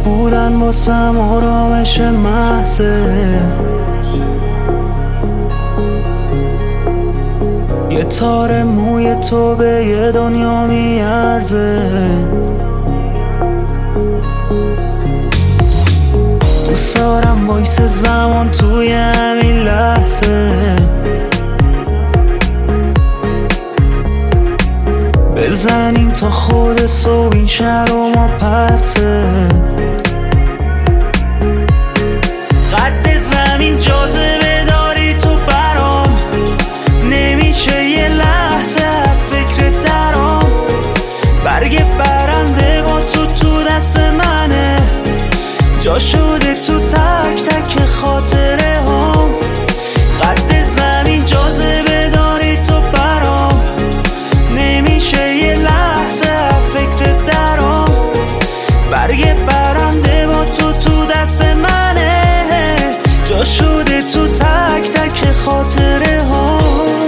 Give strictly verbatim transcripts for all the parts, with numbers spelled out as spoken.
بودن واسم آرامش محضه. یه تار موی تو به یه دنیا میارزه. دوست دارم وایس زمان توی همین لحظه، بزنیم تا خود صبح این شهر رو ما پرسه. قد زمین جاذبه داری تو برام، نمیشه یه لحظه فکر درام. برگ برنده با تو تو دست منه، جا شده تو تک تک خاطره هم. قد زمین جاذبه داری تو برام، نمیشه یه لحظه فکر درام. برگ برنده با تو تو دست منه، جا شده تو تک تک خاطره ها.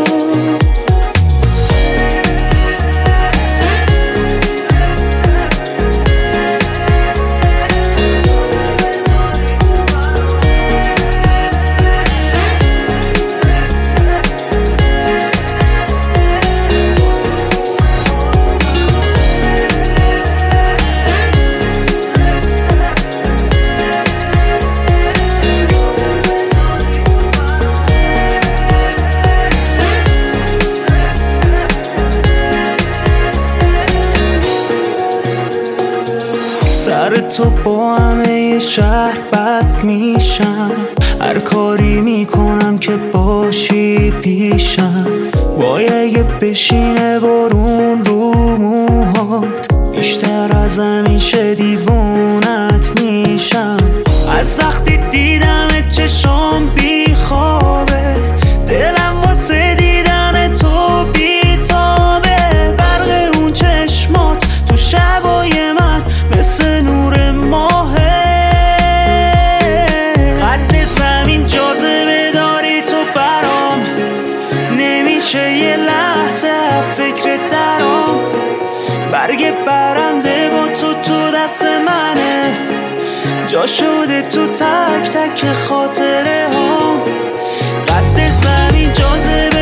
سر تو با همه شهر بد میشم، هر کاری میکنم که باشی پیشم. وای اگه بشینه بارون رو موهات، بیشتر از همیشه دیوونت میشم. از وقتی دیدمت چشام بی خوابه، دلم واسه دیدن تو بی تابه. برق اون چشمات تو شبای من مثل نور ماهه. قد زمین جاذبه داری تو برام، نمیشه یه لحظه فکر درام. برگ برنده با تو تو دست منه، جا شده تو تک تک خاطره هم. قد زمین جاذبه